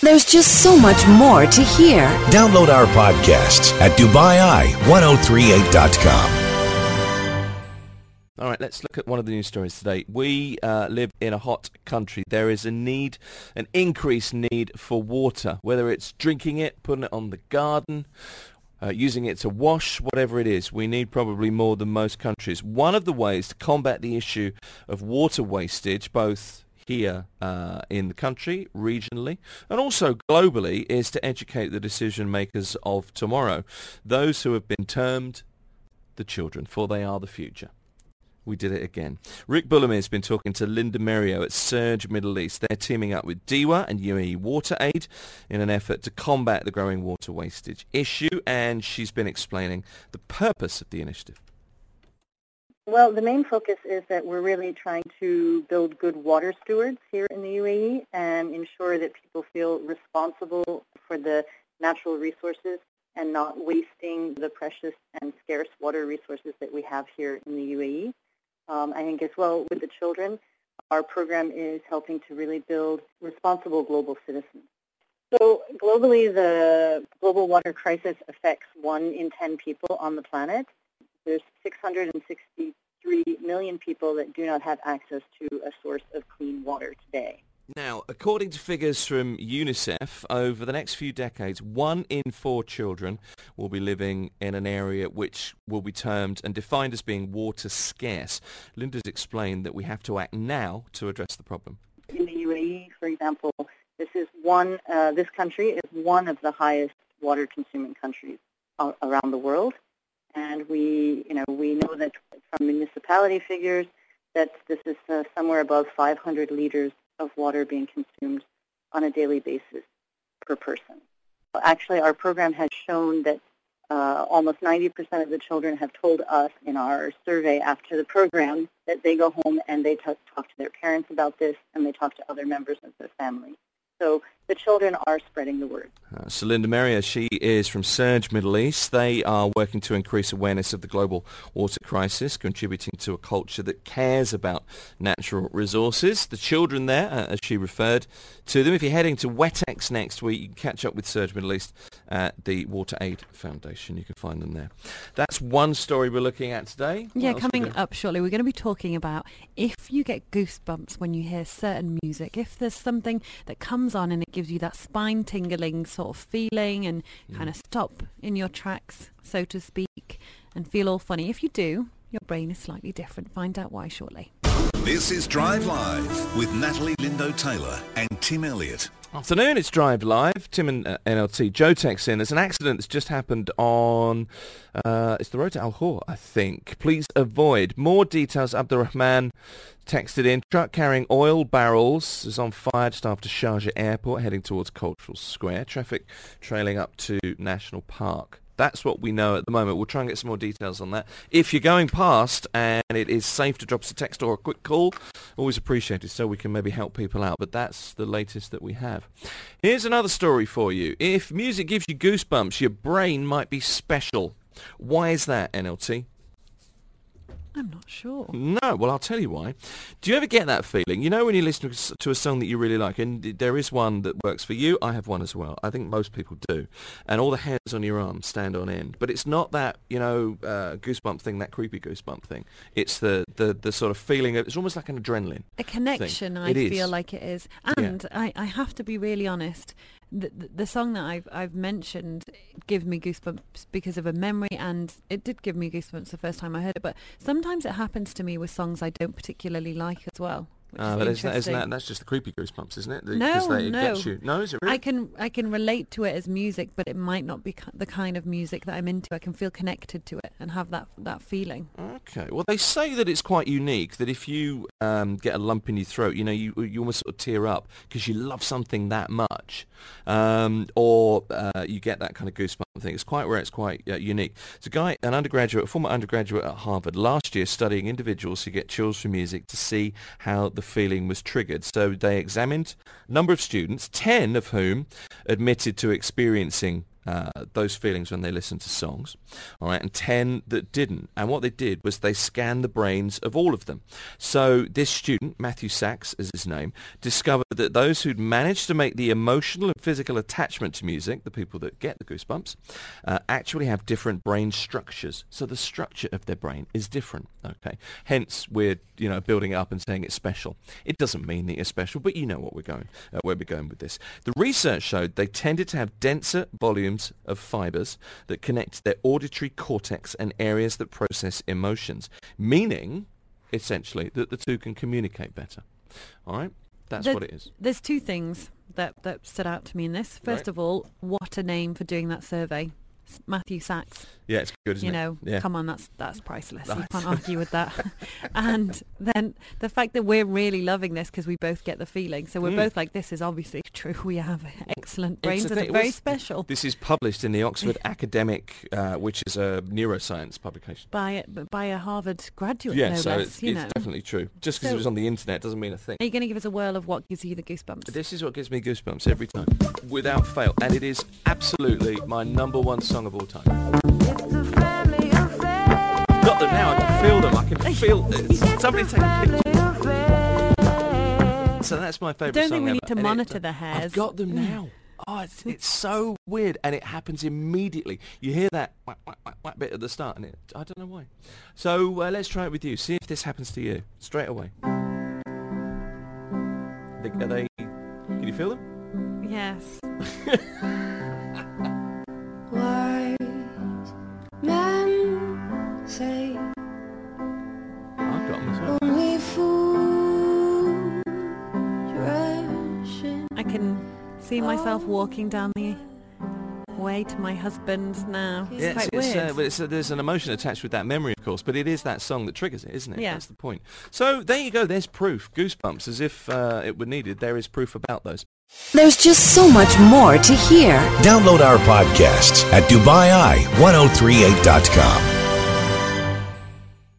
There's just so much more to hear. Download our podcasts at DubaiI1038.com. All right, let's look at one of the news stories today. We live in a hot country. There is an increased need for water, whether it's drinking it, putting it on the garden, using it to wash, whatever it is. We need probably more than most countries. One of the ways to combat the issue of water wastage, both here in the country, regionally, and also globally, is to educate the decision makers of tomorrow, those who have been termed the children, for they are the future. We did it again. Rick Bullamy has been talking to Linda Merrio at Surge Middle East. They're teaming up with DEWA and UAE Water Aid in an effort to combat the growing water wastage issue, and she's been explaining the purpose of the initiative. Well, the main focus is that we're really trying to build good water stewards here in the UAE and ensure that people feel responsible for the natural resources and not wasting the precious and scarce water resources that we have here in the UAE. I think as well with the children, our program is helping to really build responsible global citizens. So globally, the global water crisis affects 1 in 10 people on the planet. There's 663 million people that do not have access to a source of clean water today. Now, according to figures from UNICEF, over the next few decades, 1 in 4 children will be living in an area which will be termed and defined as being water scarce. Linda's explained that we have to act now to address the problem. In the UAE, for example, this country is one of the highest water-consuming countries around the world. And we know that from municipality figures that this is somewhere above 500 liters of water being consumed on a daily basis per person. Actually, our program has shown that almost 90% of the children have told us in our survey after the program that they go home and they talk to their parents about this and they talk to other members of their family. So the children are spreading the word. So Linda Merrier, she is from Surge Middle East. They are working to increase awareness of the global water crisis, contributing to a culture that cares about natural resources. The children there, as she referred to them, if you're heading to WetEx next week, you can catch up with Surge Middle East at the Water Aid Foundation. You can find them there. That's one story we're looking at today. Yeah, coming up shortly, we're going to be talking about if you get goosebumps when you hear certain music, if there's something that comes on and it gives you that spine-tingling sort of feeling and kind of stop in your tracks, so to speak, and feel all funny. If you do, your brain is slightly different. Find out why shortly. This is Drive Live with Natalie Lindo-Taylor and Tim Elliott. Afternoon, it's Drive Live. Tim and NLT. Joe texts in. There's an accident that's just happened on, it's the road to Al Khor, I think. Please avoid. More details, Abdurrahman texted in. Truck carrying oil barrels is on fire just after Sharjah Airport, heading towards Cultural Square. Traffic trailing up to National Park. That's what we know at the moment. We'll try and get some more details on that. If you're going past and it is safe to drop us a text or a quick call, always appreciated so we can maybe help people out. But that's the latest that we have. Here's another story for you. If music gives you goosebumps, your brain might be special. Why is that, NLT? I'm not sure. No, well, I'll tell you why. Do you ever get that feeling? You know when you listen to a song that you really like, and there is one that works for you. I have one as well. I think most people do. And all the hairs on your arm stand on end. But it's not that, goosebump thing, that creepy goosebump thing. It's the sort of feeling of, it's almost like an adrenaline. A connection, thing. I feel like it is. And yeah. I have to be really honest. The song that I've mentioned gives me goosebumps because of a memory, and it did give me goosebumps the first time I heard it. But sometimes it happens to me with songs I don't particularly like as well. But that's just the creepy goosebumps, isn't it? No. It gets you. No, is it really? I can relate to it as music, but it might not be the kind of music that I'm into. I can feel connected to it and have that feeling. Okay. Well, they say that it's quite unique, that if you get a lump in your throat, you almost sort of tear up because you love something that much, or you get that kind of goosebump thing. It's quite rare. It's quite unique. It's a former undergraduate at Harvard, last year studying individuals who get chills from music to see how the feeling was triggered. So they examined a number of students, 10 of whom admitted to experiencing those feelings when they listened to songs, all right, and 10 that didn't. And what they did was they scanned the brains of all of them. So this student, Matthew Sachs is his name, discovered that those who'd managed to make the emotional and physical attachment to music, the people that get the goosebumps, actually have different brain structures. So the structure of their brain is different, okay? Hence, we're, building it up and saying it's special. It doesn't mean that it's special, but you know what where we're going with this. The research showed they tended to have denser volumes of fibers that connect their auditory cortex and areas that process emotions, meaning, essentially, that the two can communicate better. All right? That's what it is. There's two things that stood out to me in this. First of all, what a name for doing that survey. Matthew Sachs. Yeah, it's good, isn't it? Yeah. Come on, that's priceless. You can't argue with that. And then the fact that we're really loving this because we both get the feeling. So we're both like, this is obviously true. We have excellent brains and they're very special. This is published in the Oxford Academic, which is a neuroscience publication. By a Harvard graduate, yeah, no so less. it's definitely true. Just because it was on the internet doesn't mean a thing. Are you going to give us a whirl of what gives you the goosebumps? This is what gives me goosebumps every time, without fail. And it is absolutely my number one song of all time. Got them now. I can feel them. I can feel somebody take a picture. So that's my favourite song. I don't think we need to monitor the hairs. I've got them now. Oh, it's so weird, and it happens immediately. You hear that whack, whack, whack, whack bit at the start, and I don't know why. So let's try it with you. See if this happens to you straight away. Can you feel them? Yes. Wise men say I've got them as well. only fools rush in. I can see myself walking down the way to my husband now. It's quite weird. There's an emotion attached with that memory, of course, but it is that song that triggers it, isn't it? Yeah. That's the point. So there you go. There's proof. Goosebumps, as if it were needed. There is proof about those. There's just so much more to hear. Download our podcasts at DubaiEye1038.com.